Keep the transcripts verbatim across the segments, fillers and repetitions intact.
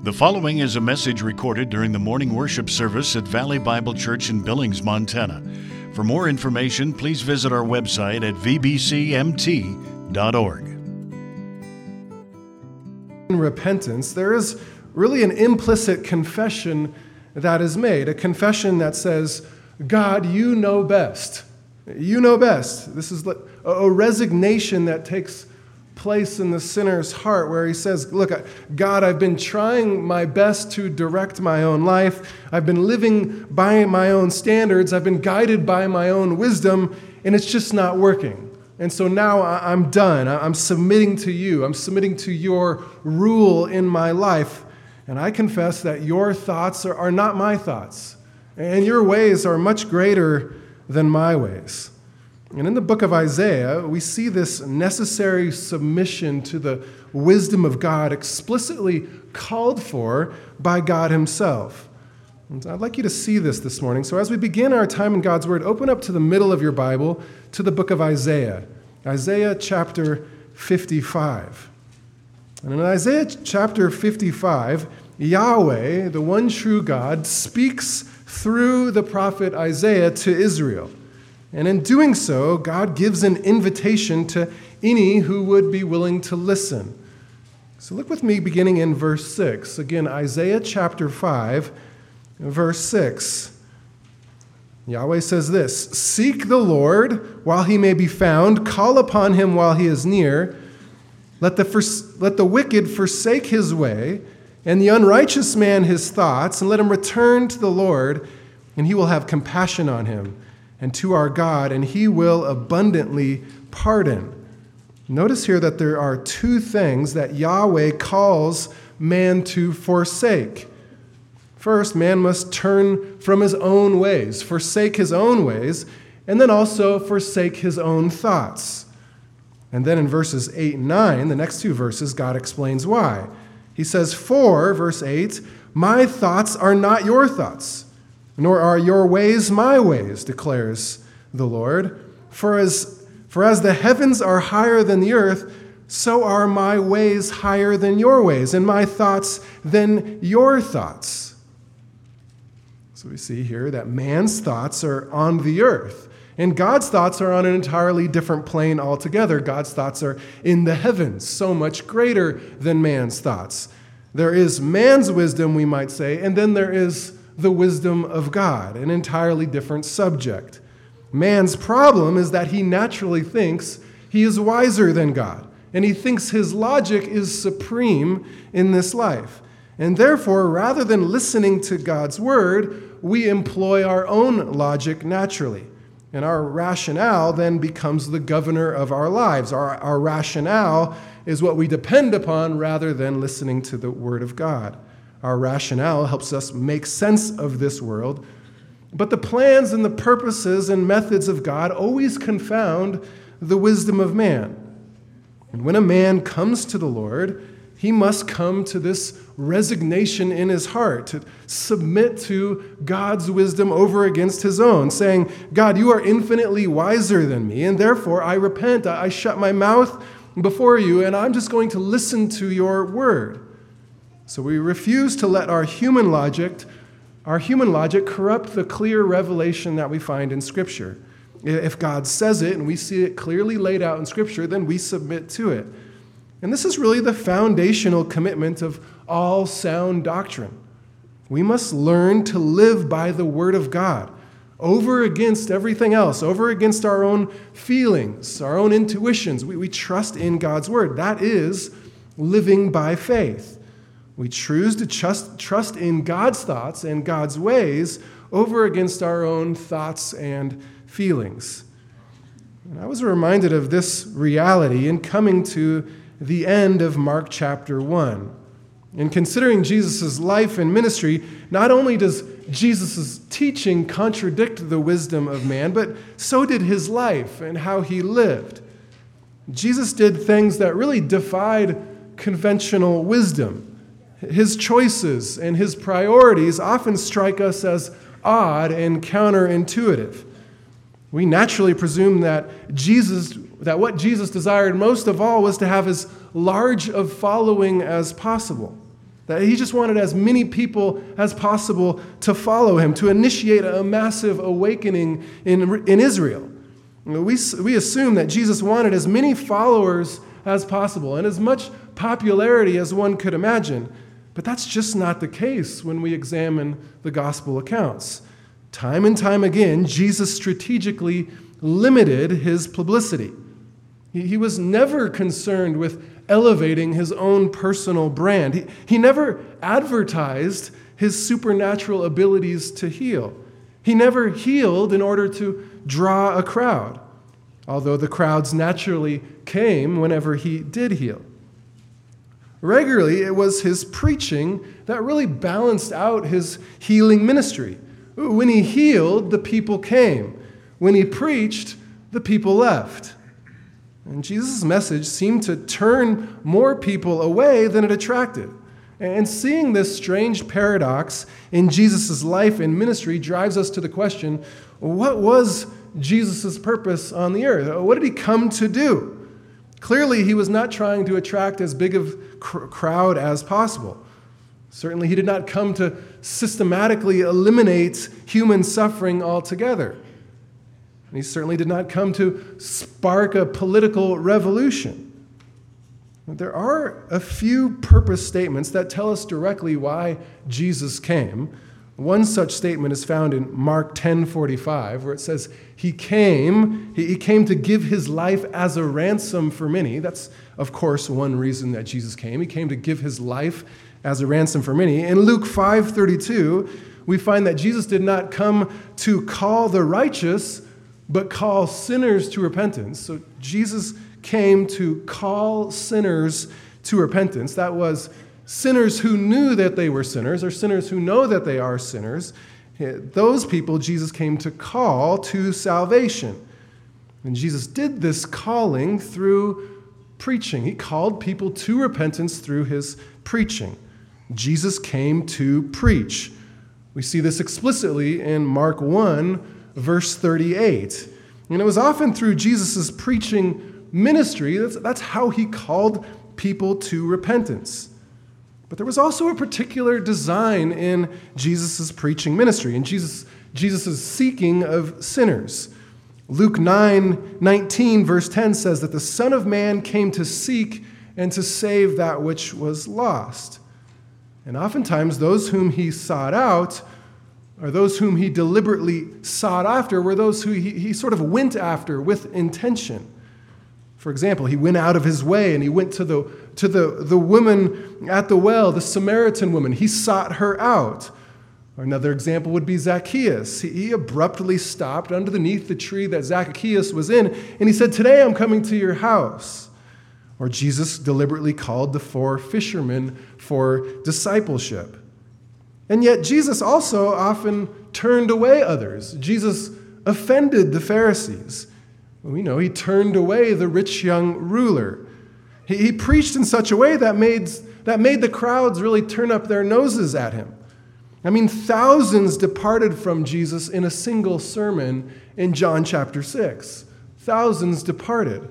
The following is a message recorded during the morning worship service at Valley Bible Church in Billings, Montana. For more information, please visit our website at v b c m t dot org. In repentance, there is really an implicit confession that is made, a confession that says, God, you know best. You know best. This is a resignation that takes place in the sinner's heart where he says, look, God, I've been trying my best to direct my own life. I've been living by my own standards. I've been guided by my own wisdom, and it's just not working. And so now I'm done. I'm submitting to you. I'm submitting to your rule in my life. And I confess that your thoughts are, are not my thoughts, and your ways are much greater than my ways. And in the book of Isaiah, we see this necessary submission to the wisdom of God explicitly called for by God himself. And I'd like you to see this this morning. So as we begin our time in God's Word, open up to the middle of your Bible to the book of Isaiah, Isaiah chapter fifty-five. And in Isaiah chapter fifty-five, Yahweh, the one true God, speaks through the prophet Isaiah to Israel. And in doing so, God gives an invitation to any who would be willing to listen. So look with me beginning in verse six. Again, Isaiah chapter five, verse six. Yahweh says this, "Seek the Lord while he may be found, call upon him while he is near. Let the, fors- let the wicked forsake his way, and the unrighteous man his thoughts, and let him return to the Lord, and he will have compassion on him, and to our God, and he will abundantly pardon." Notice here that there are two things that Yahweh calls man to forsake. First, man must turn from his own ways, forsake his own ways, and then also forsake his own thoughts. And then in verses eight and nine, the next two verses, God explains why. He says, "For," verse eight, "my thoughts are not your thoughts, nor are your ways my ways, declares the Lord. For as, for as the heavens are higher than the earth, so are my ways higher than your ways, and my thoughts than your thoughts." So we see here that man's thoughts are on the earth, and God's thoughts are on an entirely different plane altogether. God's thoughts are in the heavens, so much greater than man's thoughts. There is man's wisdom, we might say, and then there is the wisdom of God, an entirely different subject. Man's problem is that he naturally thinks he is wiser than God, and he thinks his logic is supreme in this life. And therefore, rather than listening to God's word, we employ our own logic naturally. And our rationale then becomes the governor of our lives. Our, our rationale is what we depend upon rather than listening to the word of God. Our rationale helps us make sense of this world, but the plans and the purposes and methods of God always confound the wisdom of man. And when a man comes to the Lord, he must come to this resignation in his heart, to submit to God's wisdom over against his own, saying, God, you are infinitely wiser than me, and therefore I repent, I shut my mouth before you, and I'm just going to listen to your word. So we refuse to let our human logic, our human logic corrupt the clear revelation that we find in Scripture. If God says it and we see it clearly laid out in Scripture, then we submit to it. And this is really the foundational commitment of all sound doctrine. We must learn to live by the Word of God over against everything else, over against our own feelings, our own intuitions. We, we trust in God's Word. That is living by faith. We choose to trust, trust in God's thoughts and God's ways over against our own thoughts and feelings. And I was reminded of this reality in coming to the end of Mark chapter one. In considering Jesus' life and ministry, not only does Jesus' teaching contradict the wisdom of man, but so did his life and how he lived. Jesus did things that really defied conventional wisdom. His choices and his priorities often strike us as odd and counterintuitive. We naturally presume that Jesus, that what Jesus desired most of all was to have as large of following as possible. That he just wanted as many people as possible to follow him, to initiate a massive awakening in, in Israel. We, we assume that Jesus wanted as many followers as possible and as much popularity as one could imagine. But that's just not the case when we examine the gospel accounts. Time and time again, Jesus strategically limited his publicity. He, he was never concerned with elevating his own personal brand. He, he never advertised his supernatural abilities to heal. He never healed in order to draw a crowd, although the crowds naturally came whenever he did heal. Regularly, it was his preaching that really balanced out his healing ministry. When he healed, the people came. When he preached, the people left. And Jesus' message seemed to turn more people away than it attracted. And seeing this strange paradox in Jesus' life and ministry drives us to the question, what was Jesus' purpose on the earth? What did he come to do? Clearly, he was not trying to attract as big of a crowd as possible. Certainly, he did not come to systematically eliminate human suffering altogether. And he certainly did not come to spark a political revolution. There are a few purpose statements that tell us directly why Jesus came. One such statement is found in Mark ten forty-five, where it says, He came, he came to give his life as a ransom for many. That's, of course, one reason that Jesus came. He came to give his life as a ransom for many. In Luke five thirty-two, we find that Jesus did not come to call the righteous, but call sinners to repentance. So Jesus came to call sinners to repentance. That was sinners who knew that they were sinners, or sinners who know that they are sinners. Those people Jesus came to call to salvation. And Jesus did this calling through preaching. He called people to repentance through his preaching. Jesus came to preach. We see this explicitly in Mark one, verse thirty-eight. And it was often through Jesus' preaching ministry, that's, that's how he called people to repentance. But there was also a particular design in Jesus' preaching ministry, in Jesus' Jesus' seeking of sinners. Luke nine nineteen, verse ten says that the Son of Man came to seek and to save that which was lost. And oftentimes those whom he sought out, or those whom he deliberately sought after, were those who he, he sort of went after with intention. For example, he went out of his way and he went to the, to the, the woman at the well, the Samaritan woman. He sought her out. Or another example would be Zacchaeus. He, he abruptly stopped underneath the tree that Zacchaeus was in, and he said, "Today I'm coming to your house." Or Jesus deliberately called the four fishermen for discipleship. And yet Jesus also often turned away others. Jesus offended the Pharisees. We know he turned away the rich young ruler. He, he preached in such a way that made, that made the crowds really turn up their noses at him. I mean, thousands departed from Jesus in a single sermon in John chapter six. Thousands departed.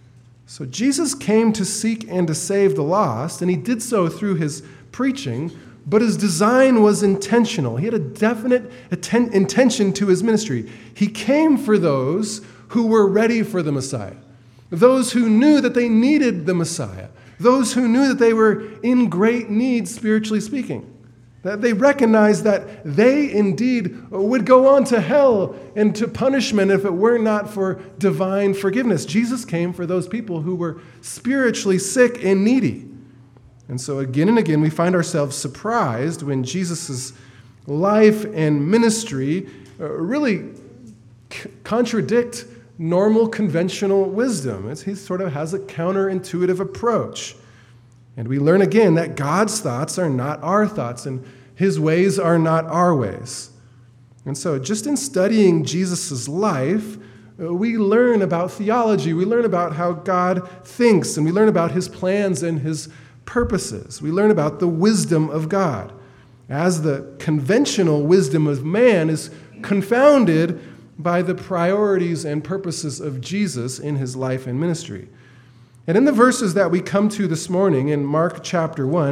So Jesus came to seek and to save the lost, and he did so through his preaching, but his design was intentional. He had a definite atten- intention to his ministry. He came for those who were ready for the Messiah, those who knew that they needed the Messiah, those who knew that they were in great need, spiritually speaking, that they recognized that they indeed would go on to hell and to punishment if it were not for divine forgiveness. Jesus came for those people who were spiritually sick and needy. And so again and again, we find ourselves surprised when Jesus' life and ministry really c- contradict normal, conventional wisdom. It's, he sort of has a counterintuitive approach. And we learn again that God's thoughts are not our thoughts, and his ways are not our ways. And so just in studying Jesus' life, we learn about theology. We learn about how God thinks, and we learn about his plans and his purposes. We learn about the wisdom of God, as the conventional wisdom of man is confounded by the priorities and purposes of Jesus in his life and ministry. And in the verses that we come to this morning in Mark chapter one,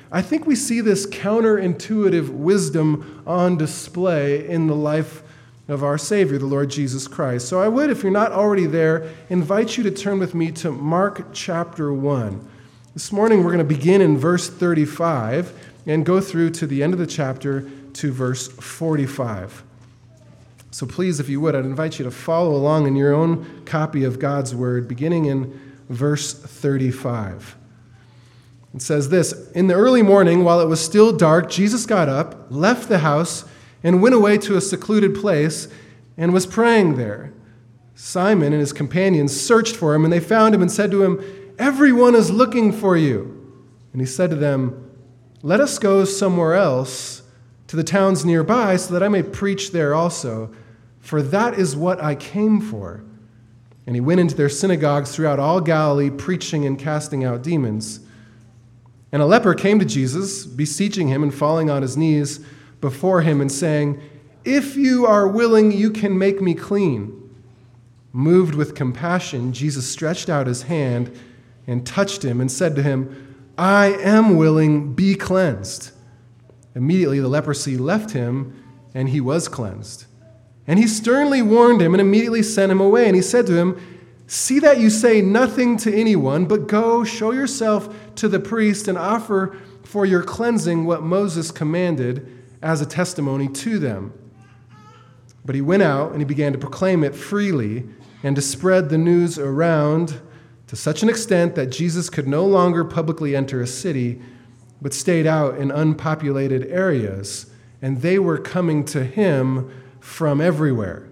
I think we see this counterintuitive wisdom on display in the life of our Savior, the Lord Jesus Christ. So I would, if you're not already there, invite you to turn with me to Mark chapter one. This morning we're going to begin in verse thirty-five and go through to the end of the chapter to verse forty-five. So please, if you would, I'd invite you to follow along in your own copy of God's Word, beginning in verse thirty-five. It says this: "In the early morning, while it was still dark, Jesus got up, left the house, and went away to a secluded place and was praying there. Simon and his companions searched for him, and they found him and said to him, 'Everyone is looking for you.' And he said to them, 'Let us go somewhere else, to the towns nearby, so that I may preach there also, for that is what I came for.' And he went into their synagogues throughout all Galilee, preaching and casting out demons. And a leper came to Jesus, beseeching him and falling on his knees before him and saying, 'If you are willing, you can make me clean.' Moved with compassion, Jesus stretched out his hand and touched him and said to him, 'I am willing, be cleansed.' Immediately the leprosy left him, and he was cleansed. And he sternly warned him and immediately sent him away. And he said to him, 'See that you say nothing to anyone, but go, show yourself to the priest and offer for your cleansing what Moses commanded as a testimony to them.' But he went out and he began to proclaim it freely and to spread the news around to such an extent that Jesus could no longer publicly enter a city, but stayed out in unpopulated areas, and they were coming to him from everywhere."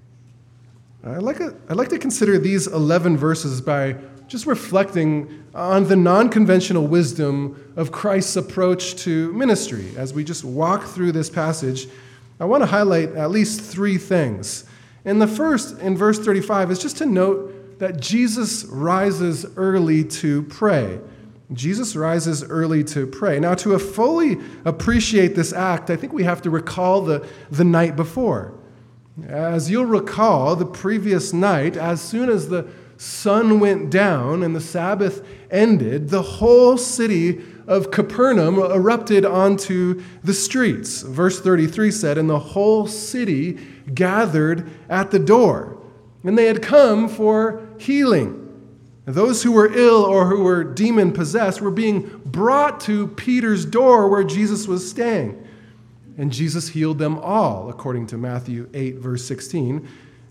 I'd like, a, I'd like to consider these eleven verses by just reflecting on the non-conventional wisdom of Christ's approach to ministry. As we just walk through this passage, I want to highlight at least three things. And the first, in verse thirty-five, is just to note that Jesus rises early to pray. Jesus rises early to pray. Now, to fully appreciate this act, I think we have to recall the, the night before. As you'll recall, the previous night, as soon as the sun went down and the Sabbath ended, the whole city of Capernaum erupted onto the streets. Verse thirty-three said, "And the whole city gathered at the door, and they had come for healing. Those who were ill or who were demon-possessed were being brought to Peter's door where Jesus was staying. And Jesus healed them all," according to Matthew eight, verse sixteen.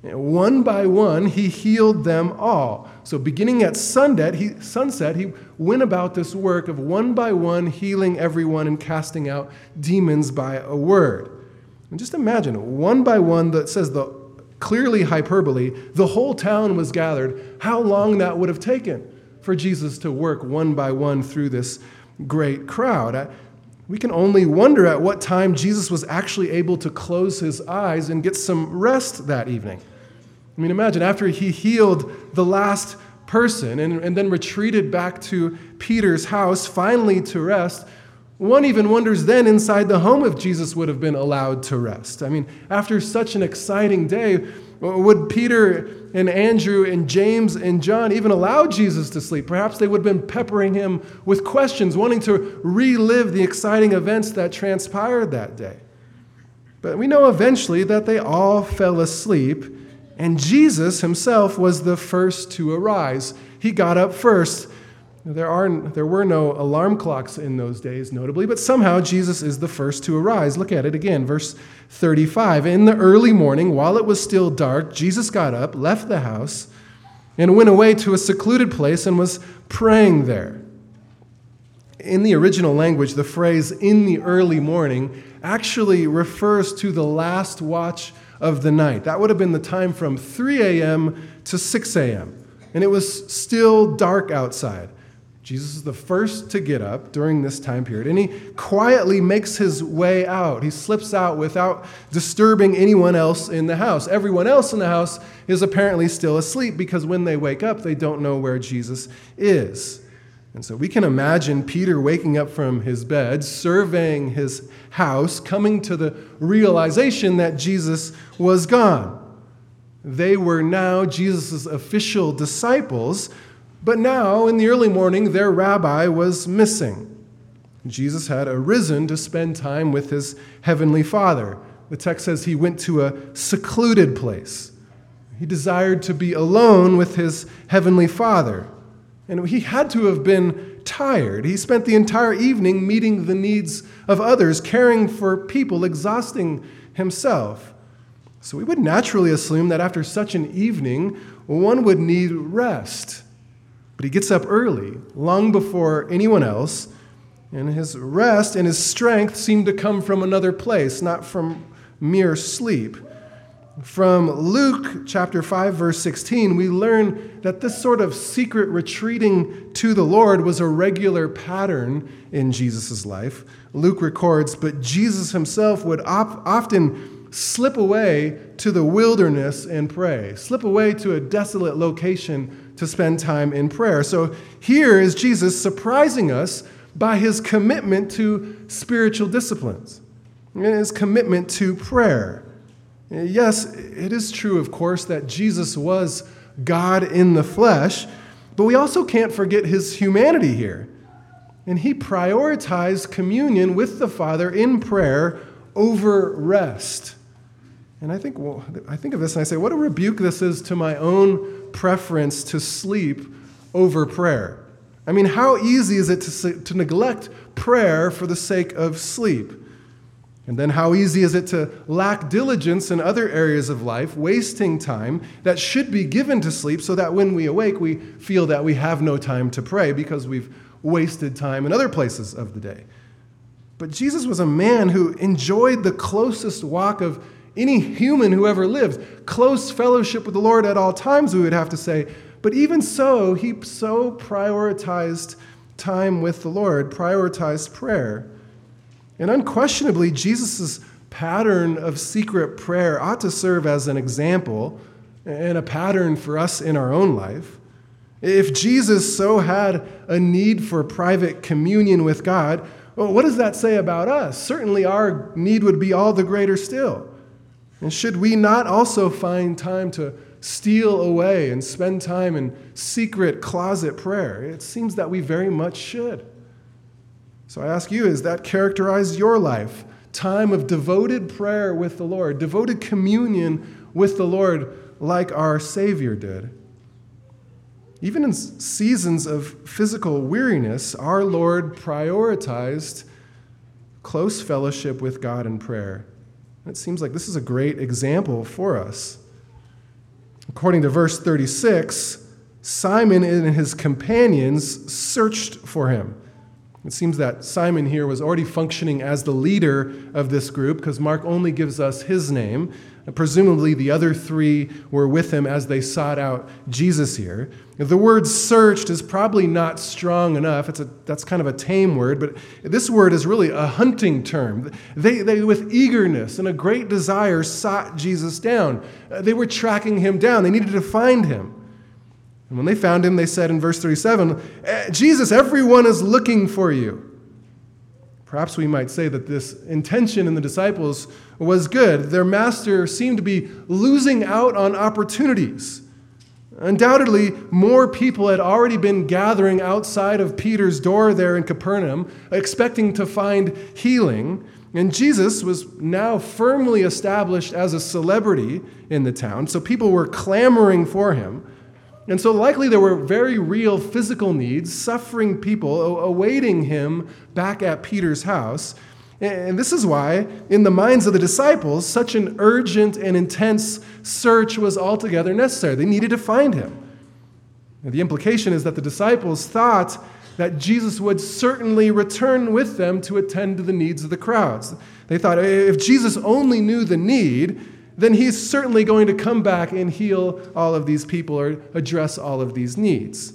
One by one, he healed them all. So beginning at sunset he, sunset, he went about this work of one by one healing everyone and casting out demons by a word. And just imagine, one by one, that says the clearly hyperbole, the whole town was gathered. How long that would have taken for Jesus to work one by one through this great crowd. I, we can only wonder at what time Jesus was actually able to close his eyes and get some rest that evening. I mean, imagine after he healed the last person and, and then retreated back to Peter's house, finally to rest, one even wonders then inside the home if Jesus would have been allowed to rest. I mean, after such an exciting day, would Peter and Andrew and James and John even allow Jesus to sleep? Perhaps they would have been peppering him with questions, wanting to relive the exciting events that transpired that day. But we know eventually that they all fell asleep, and Jesus himself was the first to arise. He got up first. There are there were no alarm clocks in those days, notably, but somehow Jesus is the first to arise. Look at it again, verse thirty-five. "In the early morning, while it was still dark, Jesus got up, left the house, and went away to a secluded place and was praying there." In the original language, the phrase "in the early morning" actually refers to the last watch of the night. That would have been the time from three a.m. to six a.m., and it was still dark outside. Jesus is the first to get up during this time period, and he quietly makes his way out. He slips out without disturbing anyone else in the house. Everyone else in the house is apparently still asleep because when they wake up, they don't know where Jesus is. And so we can imagine Peter waking up from his bed, surveying his house, coming to the realization that Jesus was gone. They were now Jesus' official disciples, but now in the early morning, their rabbi was missing. Jesus had arisen to spend time with his heavenly Father. The text says he went to a secluded place. He desired to be alone with his heavenly Father. And he had to have been tired. He spent the entire evening meeting the needs of others, caring for people, exhausting himself. So we would naturally assume that after such an evening, one would need rest. But he gets up early, long before anyone else, and his rest and his strength seem to come from another place, not from mere sleep. From Luke chapter five, verse sixteen, we learn that this sort of secret retreating to the Lord was a regular pattern in Jesus' life. Luke records, but Jesus himself would op- often slip away to the wilderness and pray, slip away to a desolate location to spend time in prayer. So here is Jesus surprising us by his commitment to spiritual disciplines and his commitment to prayer. Yes, it is true, of course, that Jesus was God in the flesh, but we also can't forget his humanity here. And he prioritized communion with the Father in prayer over rest. And I think, well, I think of this and I say, what a rebuke this is to my own preference to sleep over prayer. I mean, how easy is it to, to neglect prayer for the sake of sleep? And then how easy is it to lack diligence in other areas of life, wasting time that should be given to sleep so that when we awake, we feel that we have no time to pray because we've wasted time in other places of the day. But Jesus was a man who enjoyed the closest walk of any human who ever lived, close fellowship with the Lord at all times, we would have to say. But even so, he so prioritized time with the Lord, prioritized prayer. And unquestionably, Jesus' pattern of secret prayer ought to serve as an example and a pattern for us in our own life. If Jesus so had a need for private communion with God, well, what does that say about us? Certainly our need would be all the greater still. And should we not also find time to steal away and spend time in secret closet prayer? It seems that we very much should. So I ask you, does that characterize your life? Time of devoted prayer with the Lord, devoted communion with the Lord like our Savior did. Even in seasons of physical weariness, our Lord prioritized close fellowship with God in prayer. It seems like this is a great example for us. According to verse thirty-six, Simon and his companions searched for him. It seems that Simon here was already functioning as the leader of this group because Mark only gives us his name. And presumably the other three were with him as they sought out Jesus here. The word searched is probably not strong enough. It's a, that's kind of a tame word, but this word is really a hunting term. They, they, with eagerness and a great desire, sought Jesus down. They were tracking him down. They needed to find him. And when they found him, they said in verse thirty-seven, Jesus, everyone is looking for you. Perhaps we might say that this intention in the disciples was good. Their master seemed to be losing out on opportunities. Undoubtedly, more people had already been gathering outside of Peter's door there in Capernaum, expecting to find healing. And Jesus was now firmly established as a celebrity in the town, so people were clamoring for him. And so likely there were very real physical needs, suffering people awaiting him back at Peter's house. And this is why, in the minds of the disciples, such an urgent and intense search was altogether necessary. They needed to find him. And the implication is that the disciples thought that Jesus would certainly return with them to attend to the needs of the crowds. They thought, if Jesus only knew the need, then he's certainly going to come back and heal all of these people or address all of these needs.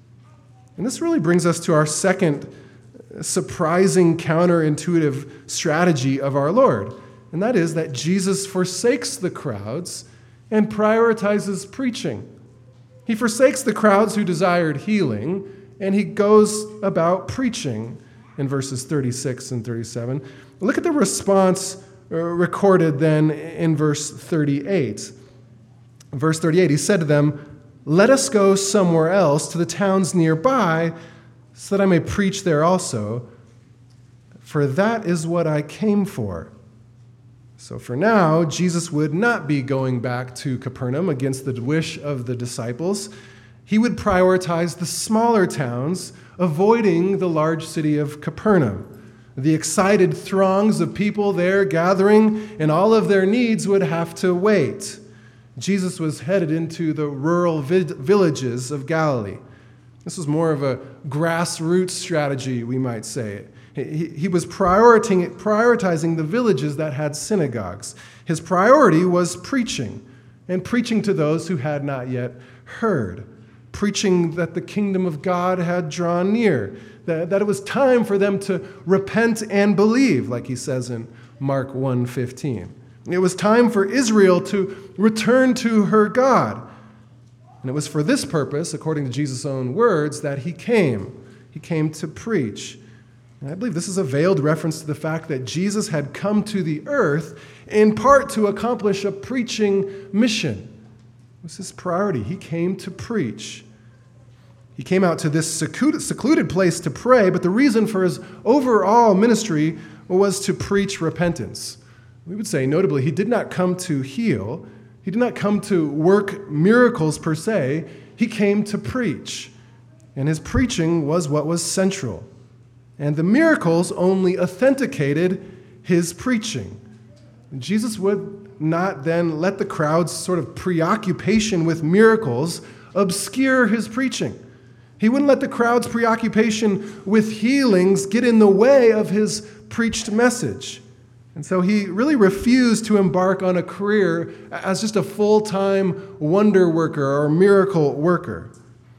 And this really brings us to our second surprising counterintuitive strategy of our Lord, and that is that Jesus forsakes the crowds and prioritizes preaching. He forsakes the crowds who desired healing, and he goes about preaching in verses thirty-six and thirty-seven. Look at the response recorded then in verse thirty-eight. Verse thirty-eight, he said to them, "Let us go somewhere else to the towns nearby so that I may preach there also, for that is what I came for." So for now, Jesus would not be going back to Capernaum against the wish of the disciples. He would prioritize the smaller towns, avoiding the large city of Capernaum. The excited throngs of people there gathering, and all of their needs would have to wait. Jesus was headed into the rural vid- villages of Galilee. This was more of a grassroots strategy, we might say. He, he was prioritizing, prioritizing the villages that had synagogues. His priority was preaching, and preaching to those who had not yet heard. Preaching that the kingdom of God had drawn near, that, that it was time for them to repent and believe, like he says in Mark one fifteen. It was time for Israel to return to her God. And it was for this purpose, according to Jesus' own words, that he came. He came to preach. And I believe this is a veiled reference to the fact that Jesus had come to the earth in part to accomplish a preaching mission. It was his priority. He came to preach. He came out to this secluded place to pray, but the reason for his overall ministry was to preach repentance. We would say, notably, he did not come to heal. He did not come to work miracles per se. He came to preach. And his preaching was what was central. And the miracles only authenticated his preaching. And Jesus would not then let the crowd's sort of preoccupation with miracles obscure his preaching. He wouldn't let the crowd's preoccupation with healings get in the way of his preached message. And so he really refused to embark on a career as just a full-time wonder worker or miracle worker.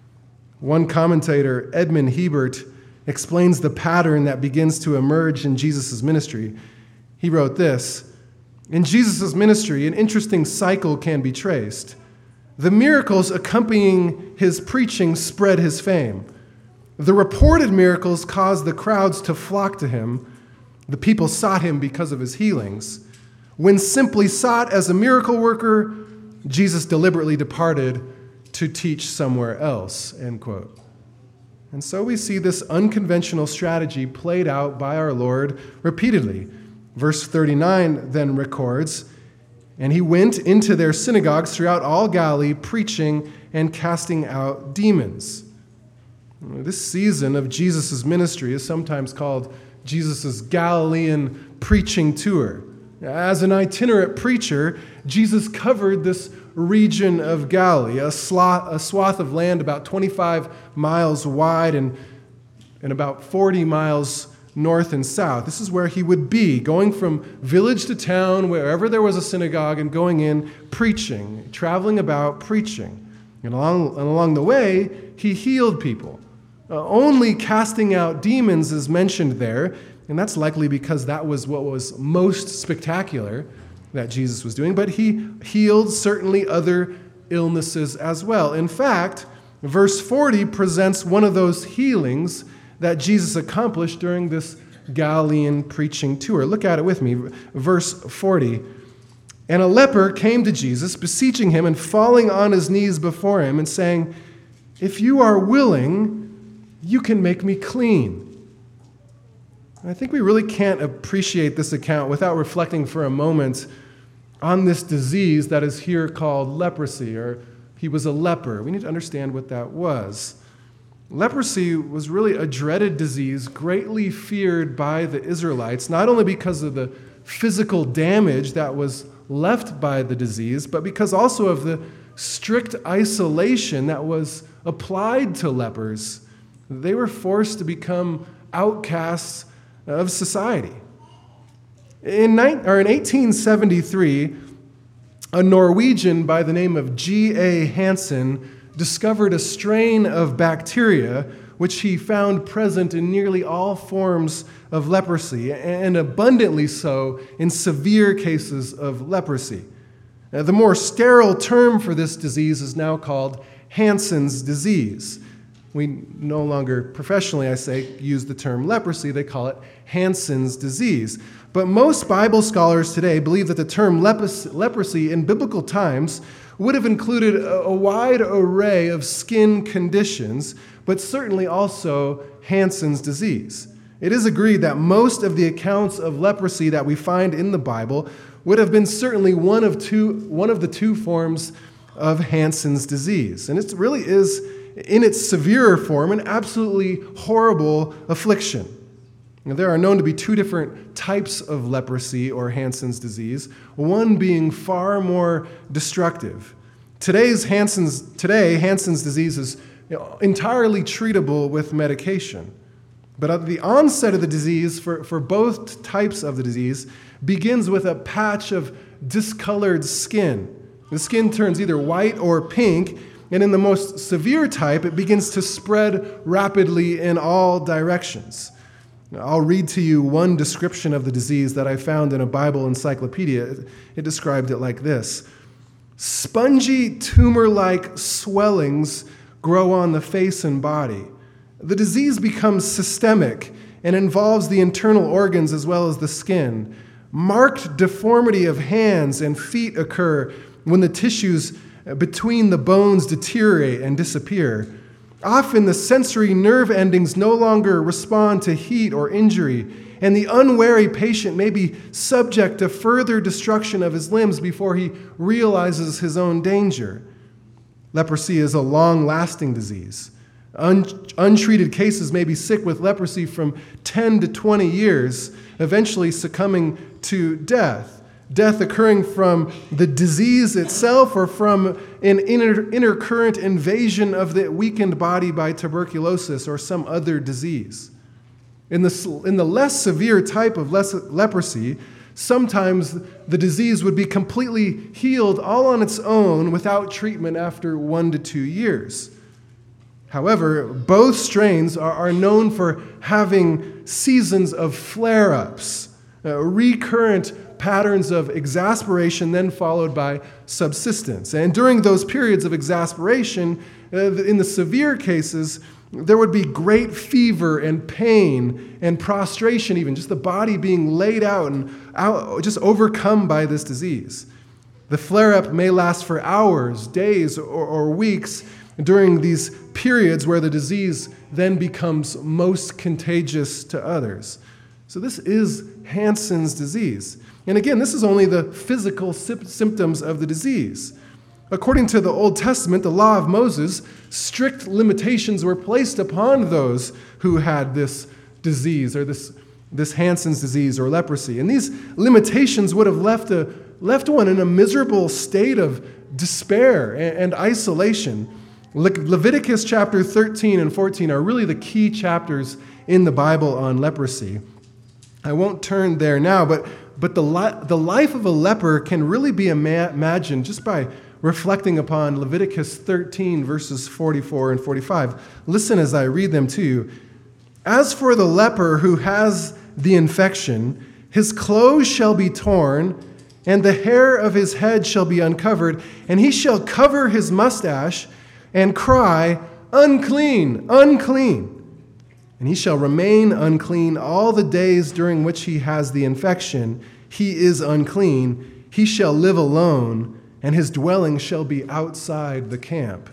One commentator, Edmund Hebert, explains the pattern that begins to emerge in Jesus' ministry. He wrote this: "In Jesus' ministry, an interesting cycle can be traced. The miracles accompanying his preaching spread his fame. The reported miracles caused the crowds to flock to him. The people sought him because of his healings. When simply sought as a miracle worker, Jesus deliberately departed to teach somewhere else," end quote. And so we see this unconventional strategy played out by our Lord repeatedly. Verse thirty-nine then records, "And he went into their synagogues throughout all Galilee, preaching and casting out demons." This season of Jesus' ministry is sometimes called Jesus' Galilean preaching tour. As an itinerant preacher, Jesus covered this region of Galilee, a swath, a swath of land about twenty-five miles wide and, and about forty miles north and south. This is where he would be, going from village to town, wherever there was a synagogue, and going in preaching, traveling about preaching. And along, and along the way, he healed people. Uh, only casting out demons is mentioned there, and that's likely because that was what was most spectacular that Jesus was doing, but he healed certainly other illnesses as well. In fact, verse forty presents one of those healings that Jesus accomplished during this Galilean preaching tour. Look at it with me. Verse forty. "And a leper came to Jesus, beseeching him and falling on his knees before him and saying, 'If you are willing, you can make me clean.'" I think we really can't appreciate this account without reflecting for a moment on this disease that is here called leprosy, or he was a leper. We need to understand what that was. Leprosy was really a dreaded disease, greatly feared by the Israelites, not only because of the physical damage that was left by the disease, but because also of the strict isolation that was applied to lepers. They were forced to become outcasts of society. In, or in eighteen seventy-three, a Norwegian by the name of G A Hansen discovered a strain of bacteria which he found present in nearly all forms of leprosy, and abundantly so in severe cases of leprosy. Now, the more sterile term for this disease is now called Hansen's disease. We no longer, professionally, I say, use the term leprosy. They call it Hansen's disease. But most Bible scholars today believe that the term leprosy in biblical times would have included a wide array of skin conditions, but certainly also Hansen's disease. It is agreed that most of the accounts of leprosy that we find in the Bible would have been certainly one of two, one of the two forms of Hansen's disease. And it really is, in its severer form, an absolutely horrible affliction. Now, there are known to be two different types of leprosy or Hansen's disease, one being far more destructive. Today's Hansen's, today, Hansen's disease is entirely treatable with medication. But at the onset of the disease, for, for both types of the disease, begins with a patch of discolored skin. The skin turns either white or pink, and in the most severe type, it begins to spread rapidly in all directions. Now, I'll read to you one description of the disease that I found in a Bible encyclopedia. It, it described it like this: spongy, tumor-like swellings grow on the face and body. The disease becomes systemic and involves the internal organs as well as the skin. Marked deformity of hands and feet occur when the tissues between the bones deteriorate and disappear. Often the sensory nerve endings no longer respond to heat or injury, and the unwary patient may be subject to further destruction of his limbs before he realizes his own danger. Leprosy is a long-lasting disease. Un- untreated cases may be sick with leprosy from ten to twenty years, eventually succumbing to death. Death occurring from the disease itself or from an inter- intercurrent invasion of the weakened body by tuberculosis or some other disease. In the, in the less severe type of less, leprosy, sometimes the disease would be completely healed all on its own without treatment after one to two years. However, both strains are, are known for having seasons of flare-ups, uh, recurrent patterns of exasperation then followed by subsistence. And during those periods of exasperation, uh, in the severe cases, there would be great fever and pain and prostration even, just the body being laid out and out, just overcome by this disease. The flare-up may last for hours, days, or, or weeks during these periods where the disease then becomes most contagious to others. So this is Hansen's disease. And again, this is only the physical symptoms of the disease. According to the Old Testament, the law of Moses, strict limitations were placed upon those who had this disease or this, this Hansen's disease or leprosy. And these limitations would have left, a, left one in a miserable state of despair and, and isolation. Le- Leviticus chapter thirteen and fourteen are really the key chapters in the Bible on leprosy. I won't turn there now, but, but the, li- the life of a leper can really be ima- imagined just by reflecting upon Leviticus thirteen, verses forty-four and forty-five. Listen as I read them to you. As for the leper who has the infection, his clothes shall be torn, and the hair of his head shall be uncovered, and he shall cover his mustache and cry, unclean, unclean. And he shall remain unclean all the days during which he has the infection. He is unclean. He shall live alone, and his dwelling shall be outside the camp.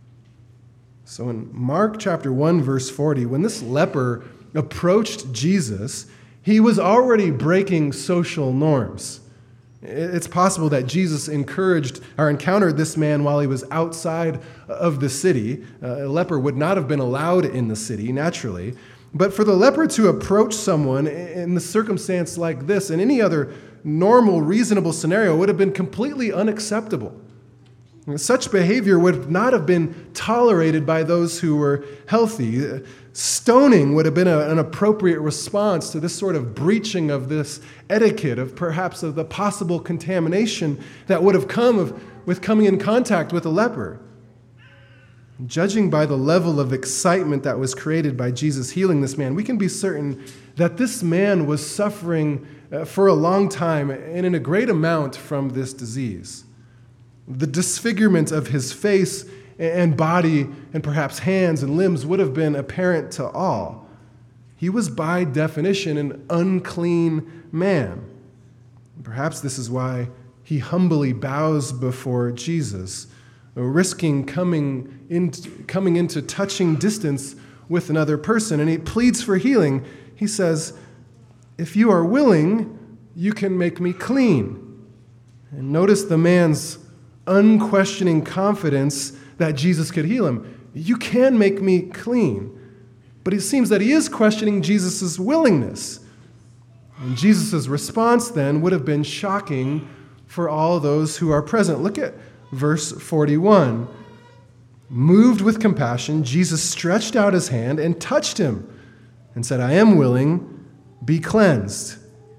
So in Mark chapter one, verse forty, when this leper approached Jesus, he was already breaking social norms. It's possible that Jesus encouraged or encountered this man while he was outside of the city. Uh, a leper would not have been allowed in the city, naturally. But for the leper to approach someone in the circumstance like this, in any other normal, reasonable scenario, would have been completely unacceptable. Such behavior would not have been tolerated by those who were healthy. Stoning would have been a, an appropriate response to this sort of breaching of this etiquette, of perhaps of the possible contamination that would have come of, with coming in contact with a leper. Judging by the level of excitement that was created by Jesus healing this man, we can be certain that this man was suffering uh, for a long time and in a great amount from this disease. The disfigurement of his face and body and perhaps hands and limbs would have been apparent to all. He was by definition an unclean man. Perhaps this is why he humbly bows before Jesus, risking coming into, coming into touching distance with another person, and he pleads for healing. He says, if you are willing, you can make me clean. And notice the man's unquestioning confidence that Jesus could heal him. You can make me clean. But it seems that he is questioning Jesus' willingness. And Jesus' response then would have been shocking for all those who are present. Look at verse forty-one. Moved with compassion, Jesus stretched out his hand and touched him and said, I am willing, be cleansed.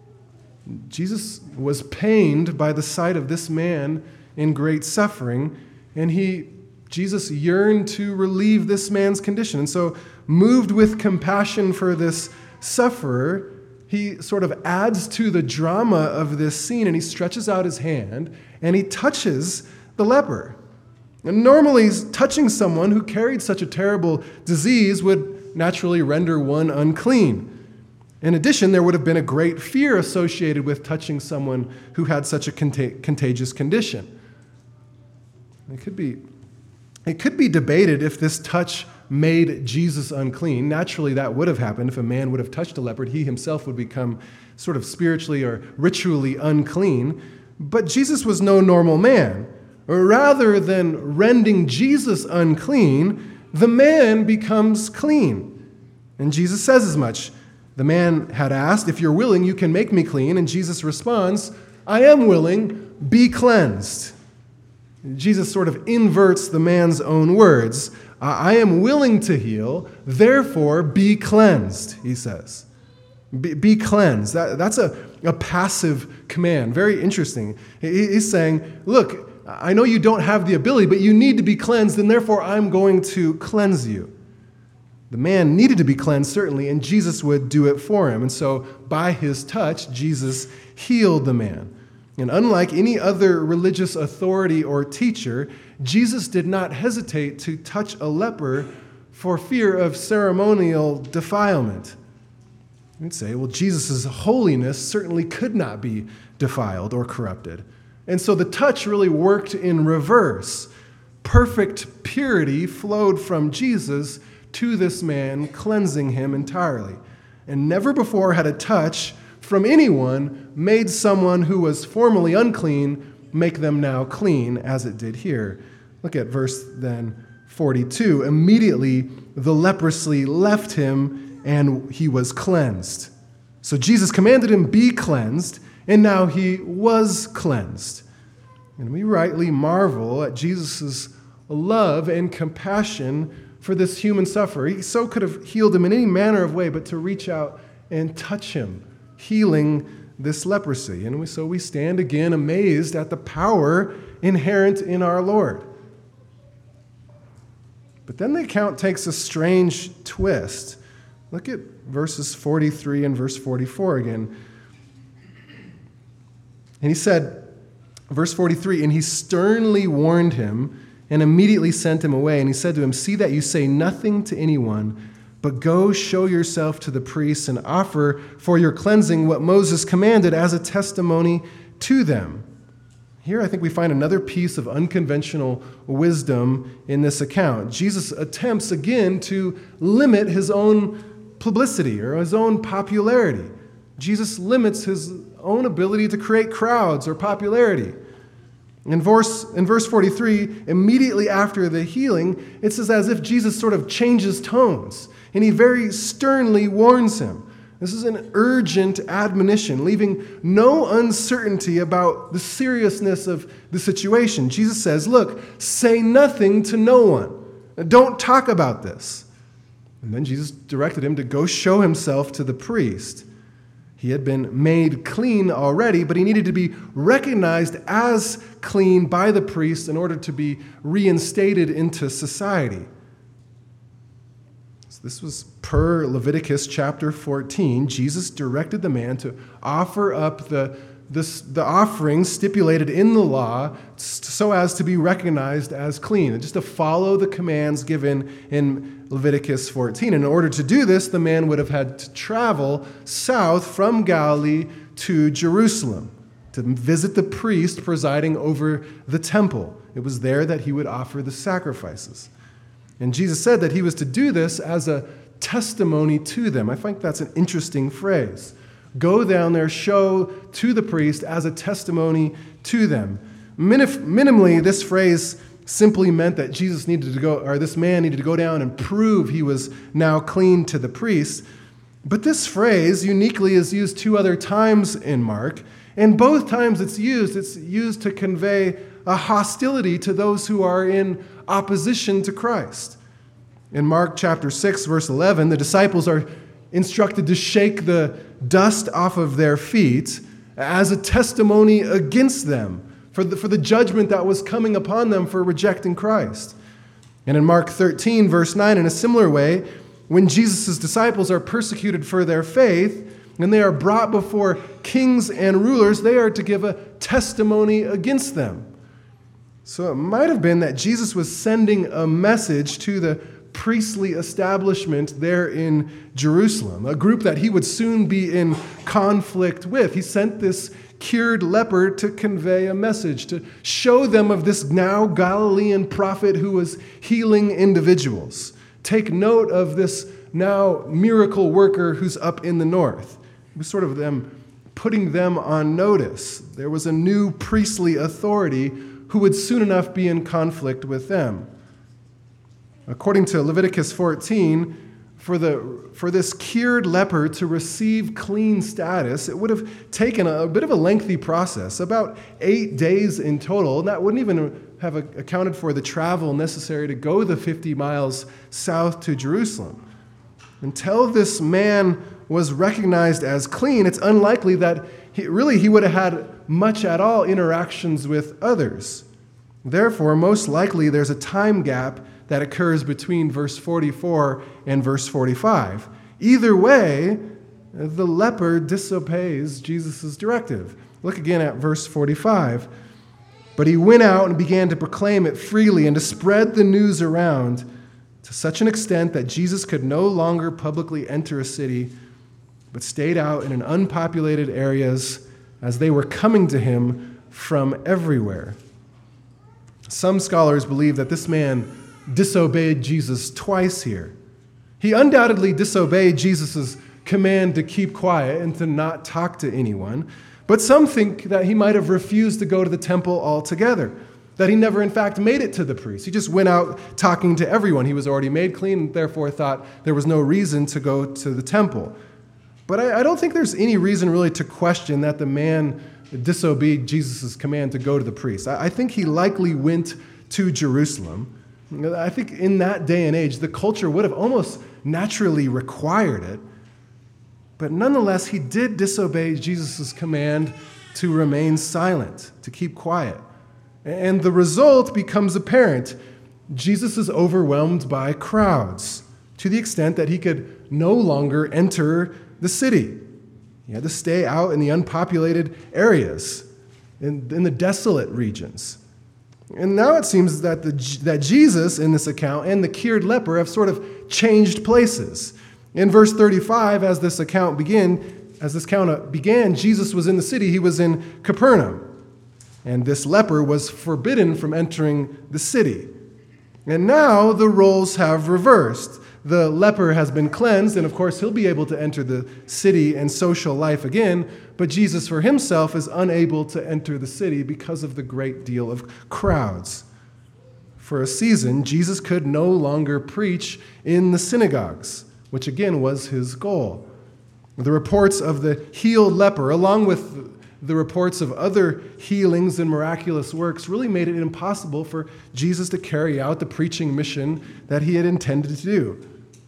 Jesus was pained by the sight of this man in great suffering, and he, Jesus yearned to relieve this man's condition. And so, moved with compassion for this sufferer, he sort of adds to the drama of this scene, and he stretches out his hand, and he touches the leper. And normally, touching someone who carried such a terrible disease would naturally render one unclean. In addition, there would have been a great fear associated with touching someone who had such a contag- contagious condition. It could be, it could be debated if this touch made Jesus unclean. Naturally, that would have happened. If a man would have touched a leopard, he himself would become sort of spiritually or ritually unclean. But Jesus was no normal man. Rather than rending Jesus unclean, the man becomes clean. And Jesus says as much. The man had asked, if you're willing, you can make me clean. And Jesus responds, I am willing, be cleansed. Jesus sort of inverts the man's own words. I am willing to heal, therefore be cleansed, he says. Be, be cleansed. That, that's a, a passive command. Very interesting. He, he's saying, look, I know you don't have the ability, but you need to be cleansed, and therefore I'm going to cleanse you. The man needed to be cleansed, certainly, and Jesus would do it for him. And so by his touch, Jesus healed the man. And unlike any other religious authority or teacher, Jesus did not hesitate to touch a leper for fear of ceremonial defilement. You'd say, well, Jesus' holiness certainly could not be defiled or corrupted. And so the touch really worked in reverse. Perfect purity flowed from Jesus to this man, cleansing him entirely. And never before had a touch from anyone made someone who was formerly unclean make them now clean, as it did here. Look at verse then forty-two. Immediately the leprosy left him and he was cleansed. So Jesus commanded him, be cleansed, and now he was cleansed. And we rightly marvel at Jesus' love and compassion for this human sufferer. He so could have healed him in any manner of way, but to reach out and touch him, healing this leprosy. And we, so we stand again amazed at the power inherent in our Lord. But then the account takes a strange twist. Look at verses forty-three and verse forty-four again. And he said, verse forty-three, and he sternly warned him and immediately sent him away. And he said to him, see that you say nothing to anyone, but go show yourself to the priests and offer for your cleansing what Moses commanded as a testimony to them. Here I think we find another piece of unconventional wisdom in this account. Jesus attempts again to limit his own publicity or his own popularity. Jesus limits his own ability to create crowds or popularity. In verse, in verse forty-three, immediately after the healing, it says as if Jesus sort of changes tones, and he very sternly warns him. This is an urgent admonition, leaving no uncertainty about the seriousness of the situation. Jesus says, look, say nothing to no one. Don't talk about this. And then Jesus directed him to go show himself to the priest. He had been made clean already, but he needed to be recognized as clean by the priest in order to be reinstated into society. So this was per Leviticus chapter fourteen. Jesus directed the man to offer up the, this, the offerings stipulated in the law so as to be recognized as clean, and just to follow the commands given in Leviticus fourteen. In order to do this, the man would have had to travel south from Galilee to Jerusalem to visit the priest presiding over the temple. It was there that he would offer the sacrifices. And Jesus said that he was to do this as a testimony to them. I think that's an interesting phrase. Go down there, show to the priest as a testimony to them. Minif- minimally, this phrase simply meant that Jesus needed to go, or this man needed to go down and prove he was now clean to the priest. But this phrase uniquely is used two other times in Mark, and both times it's used, it's used to convey a hostility to those who are in opposition to Christ. In Mark chapter six, verse eleven, the disciples are instructed to shake the dust off of their feet as a testimony against them for the, for the judgment that was coming upon them for rejecting Christ. And in Mark thirteen, verse nine, in a similar way, when Jesus' disciples are persecuted for their faith and they are brought before kings and rulers, they are to give a testimony against them. So it might have been that Jesus was sending a message to the priestly establishment there in Jerusalem, a group that he would soon be in conflict with. He sent this cured leper to convey a message, to show them of this now Galilean prophet who was healing individuals. Take note of this now miracle worker who's up in the north. It was sort of them putting them on notice. There was a new priestly authority who would soon enough be in conflict with them. According to Leviticus fourteen, for, the, for this cured leper to receive clean status, it would have taken a, a bit of a lengthy process, about eight days in total, and that wouldn't even have accounted for the travel necessary to go the fifty miles south to Jerusalem. Until this man was recognized as clean, it's unlikely that he, really he would have had much at all interactions with others. Therefore, most likely there's a time gap that occurs between verse forty-four and verse forty-five. Either way, the leper disobeys Jesus' directive. Look again at verse forty-five. But he went out and began to proclaim it freely and to spread the news around to such an extent that Jesus could no longer publicly enter a city, but stayed out in an unpopulated areas as they were coming to him from everywhere. Some scholars believe that this man disobeyed Jesus twice here. He undoubtedly disobeyed Jesus' command to keep quiet and to not talk to anyone, but some think that he might have refused to go to the temple altogether, that he never in fact made it to the priest. He just went out talking to everyone. He was already made clean and therefore thought there was no reason to go to the temple. But I, I don't think there's any reason really to question that the man disobeyed Jesus' command to go to the priest. I, I think he likely went to Jerusalem. I think in that day and age, the culture would have almost naturally required it. But nonetheless, he did disobey Jesus' command to remain silent, to keep quiet. And the result becomes apparent. Jesus is overwhelmed by crowds to the extent that he could no longer enter the city. He had to stay out in the unpopulated areas, in, in the desolate regions. And now it seems that, the, that Jesus, in this account, and the cured leper have sort of changed places. In verse thirty-five, as this account began, as this account began, Jesus was in the city. He was in Capernaum. And this leper was forbidden from entering the city. And now the roles have reversed. The leper has been cleansed, and of course he'll be able to enter the city and social life again, but Jesus for himself is unable to enter the city because of the great deal of crowds. For a season, Jesus could no longer preach in the synagogues, which again was his goal. The reports of the healed leper, along with the reports of other healings and miraculous works, really made it impossible for Jesus to carry out the preaching mission that he had intended to do.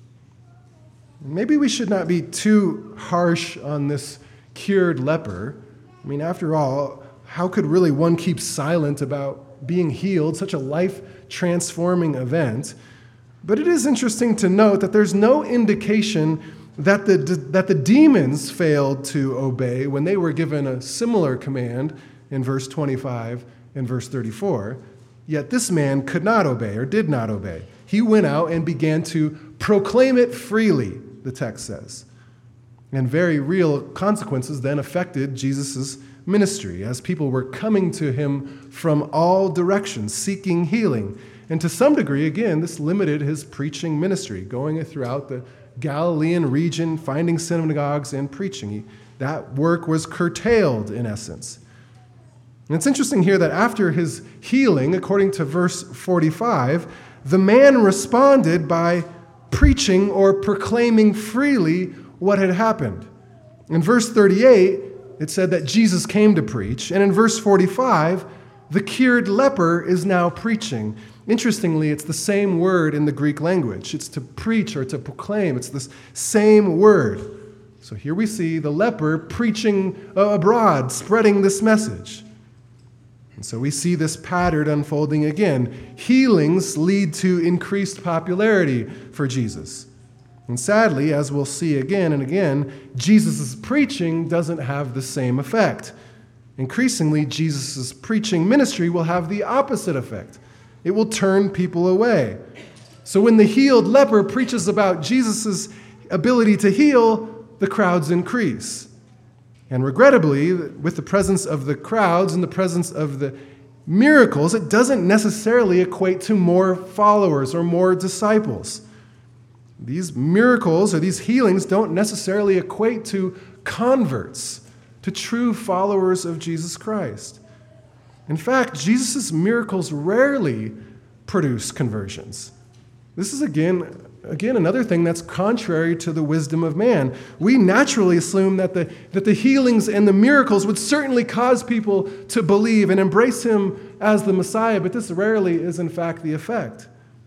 Maybe we should not be too harsh on this cured leper. I mean, after all, how could really one keep silent about being healed, such a life-transforming event? But it is interesting to note that there's no indication that the, that the demons failed to obey when they were given a similar command in verse twenty-five and verse thirty-four. Yet this man could not obey or did not obey. He went out and began to proclaim it freely, the text says. And very real consequences then affected Jesus' ministry as people were coming to him from all directions, seeking healing. And to some degree, again, this limited his preaching ministry, going throughout the Galilean region, finding synagogues and preaching. He, that work was curtailed, in essence. And it's interesting here that after his healing, according to verse forty-five, the man responded by preaching or proclaiming freely what had happened. In verse thirty-eight, it said that Jesus came to preach. And in verse forty-five, the cured leper is now preaching. Interestingly, it's the same word in the Greek language. It's to preach or to proclaim. It's this same word. So here we see the leper preaching abroad, spreading this message. And so we see this pattern unfolding again. Healings lead to increased popularity for Jesus. And sadly, as we'll see again and again, Jesus' preaching doesn't have the same effect. Increasingly, Jesus' preaching ministry will have the opposite effect. It will turn people away. So when the healed leper preaches about Jesus' ability to heal, the crowds increase. And regrettably, with the presence of the crowds and the presence of the miracles, it doesn't necessarily equate to more followers or more disciples. These miracles or these healings don't necessarily equate to converts, to true followers of Jesus Christ. In fact, Jesus' miracles rarely produce conversions. This is, again, again, another thing that's contrary to the wisdom of man. We naturally assume that the, that the healings and the miracles would certainly cause people to believe and embrace him as the Messiah, but this rarely is, in fact, the effect.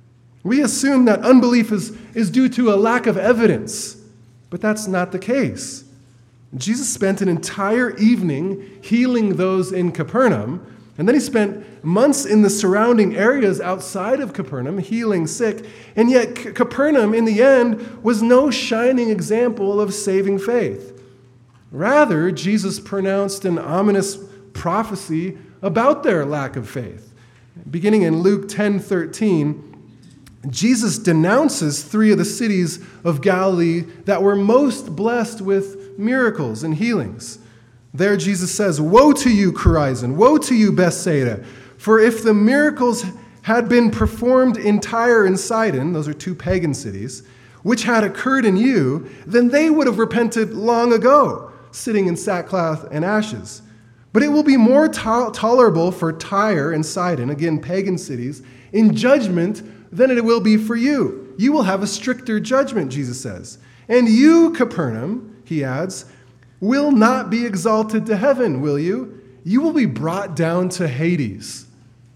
We assume that unbelief is, is due to a lack of evidence, but that's not the case. Jesus spent an entire evening healing those in Capernaum, and then he spent months in the surrounding areas outside of Capernaum healing sick, and yet C- Capernaum, in the end, was no shining example of saving faith. Rather, Jesus pronounced an ominous prophecy about their lack of faith. Beginning in Luke ten thirteen, Jesus denounces three of the cities of Galilee that were most blessed with miracles and healings. There Jesus says, "Woe to you, Chorazin! Woe to you, Bethsaida! For if the miracles had been performed in Tyre and Sidon," those are two pagan cities, "which had occurred in you, then they would have repented long ago, sitting in sackcloth and ashes. But it will be more to- tolerable for Tyre and Sidon," again, pagan cities, "in judgment than it will be for you. You will have a stricter judgment," Jesus says. "And you, Capernaum," he adds, "will not be exalted to heaven, will you? You will be brought down to Hades."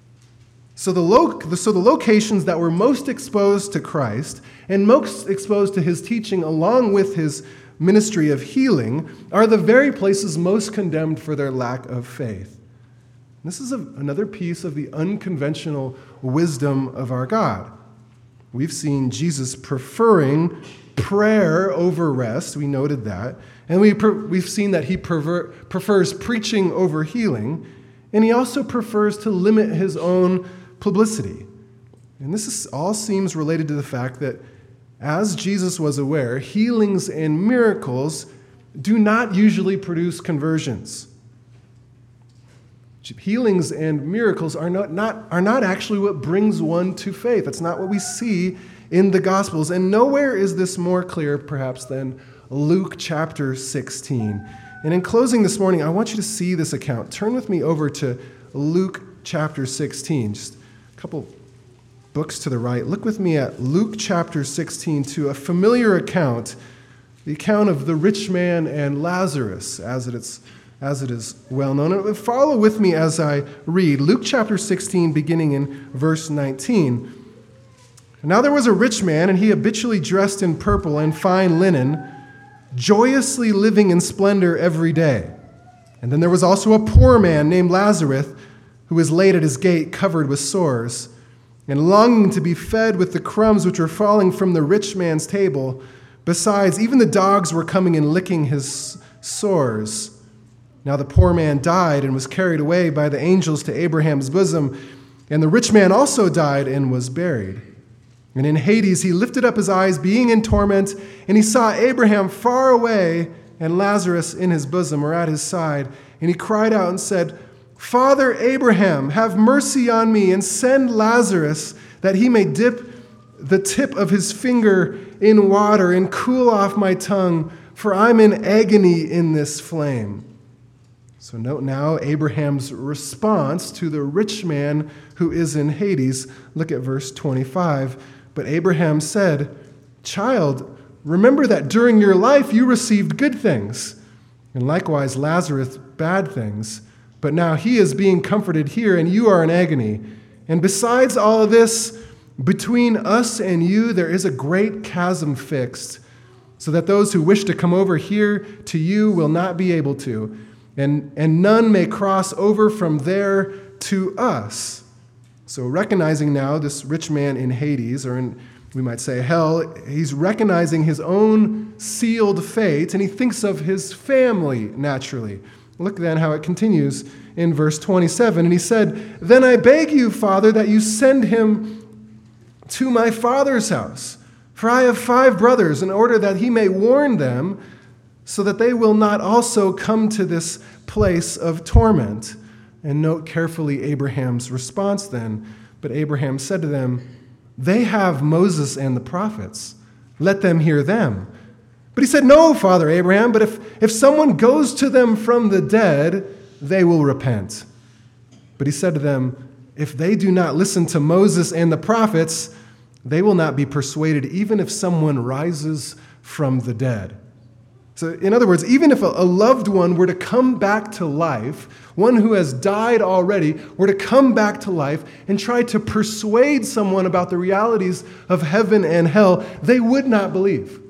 So the, lo- so the locations that were most exposed to Christ and most exposed to his teaching along with his ministry of healing are the very places most condemned for their lack of faith. This is a, another piece of the unconventional wisdom of our God. We've seen Jesus preferring prayer over rest. We noted that. And we per, we've seen that he perver, prefers preaching over healing. And he also prefers to limit his own publicity. And this is, all seems related to the fact that, as Jesus was aware, healings and miracles do not usually produce conversions. Healings and miracles are not, not, are not actually what brings one to faith. That's not what we see in the Gospels. And nowhere is this more clear, perhaps, than Luke chapter sixteen. And in closing this morning, I want you to see this account. Turn with me over to Luke chapter sixteen. Just a couple books to the right. Look with me at Luke chapter sixteen, to a familiar account, the account of the rich man and Lazarus, as it is as it is well known. And follow with me as I read Luke chapter sixteen, beginning in verse nineteen. "Now there was a rich man, and he habitually dressed in purple and fine linen, joyously living in splendor every day. And then there was also a poor man named Lazarus, who was laid at his gate, covered with sores, and longing to be fed with the crumbs which were falling from the rich man's table. Besides, even the dogs were coming and licking his sores. Now the poor man died and was carried away by the angels to Abraham's bosom, and the rich man also died and was buried. And in Hades he lifted up his eyes, being in torment, and he saw Abraham far away and Lazarus in his bosom, or at his side. And he cried out and said, 'Father Abraham, have mercy on me, and send Lazarus, that he may dip the tip of his finger in water and cool off my tongue, for I'm in agony in this flame." So note now Abraham's response to the rich man who is in Hades. Look at verse twenty-five. "But Abraham said, 'Child, remember that during your life you received good things, and likewise Lazarus bad things. But now he is being comforted here, and you are in agony. And besides all of this, between us and you there is a great chasm fixed, so that those who wish to come over here to you will not be able to, and, and none may cross over from there to us.'" So recognizing now this rich man in Hades, or in, we might say, hell, he's recognizing his own sealed fate, and he thinks of his family naturally. Look then how it continues in verse twenty-seven. "And he said, 'Then I beg you, Father, that you send him to my father's house, for I have five brothers, in order that he may warn them, so that they will not also come to this place of torment.' And note carefully Abraham's response then. "But Abraham said to them, 'They have Moses and the prophets. Let them hear them.' But he said, 'No, Father Abraham, but if, if someone goes to them from the dead, they will repent.' But he said to them, 'If they do not listen to Moses and the prophets, they will not be persuaded, even if someone rises from the dead.'" So in other words, even if a loved one were to come back to life, one who has died already were to come back to life and try to persuade someone about the realities of heaven and hell, they would not believe.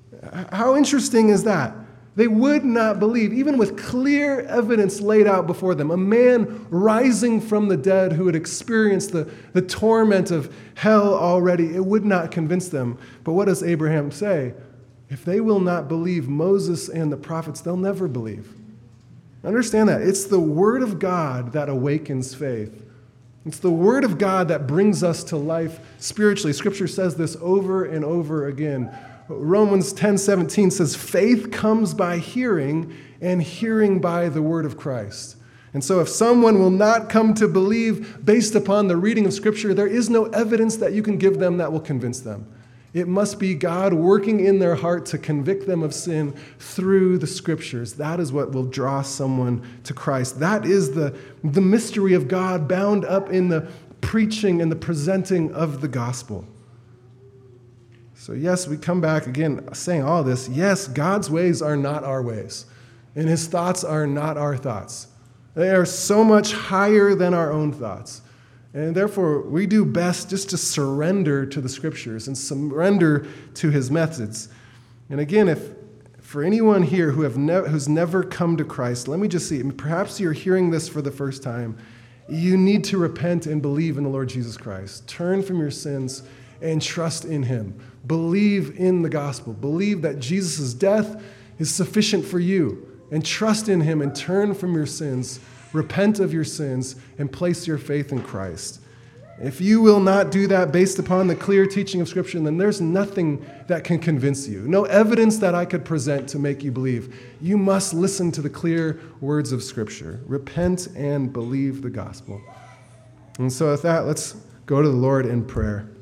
How interesting is that? They would not believe, even with clear evidence laid out before them. A man rising from the dead who had experienced the, the torment of hell already, it would not convince them. But what does Abraham say? If they will not believe Moses and the prophets, they'll never believe. Understand that. It's the Word of God that awakens faith. It's the Word of God that brings us to life spiritually. Scripture says this over and over again. Romans ten seventeen says, "Faith comes by hearing, and hearing by the word of Christ." And so if someone will not come to believe based upon the reading of Scripture, there is no evidence that you can give them that will convince them. It must be God working in their heart to convict them of sin through the Scriptures. That is what will draw someone to Christ. That is the, the mystery of God bound up in the preaching and the presenting of the gospel. So yes, we come back again saying all this. Yes, God's ways are not our ways, and his thoughts are not our thoughts. They are so much higher than our own thoughts. And therefore, we do best just to surrender to the Scriptures and surrender to his methods. And again, if for anyone here who have ne- who's never come to Christ, let me just see, perhaps you're hearing this for the first time. You need to repent and believe in the Lord Jesus Christ. Turn from your sins and trust in him. Believe in the gospel. Believe that Jesus' death is sufficient for you. And trust in him and turn from your sins. Repent of your sins and place your faith in Christ. If you will not do that based upon the clear teaching of Scripture, then there's nothing that can convince you. No evidence that I could present to make you believe. You must listen to the clear words of Scripture. Repent and believe the gospel. And so with that, let's go to the Lord in prayer.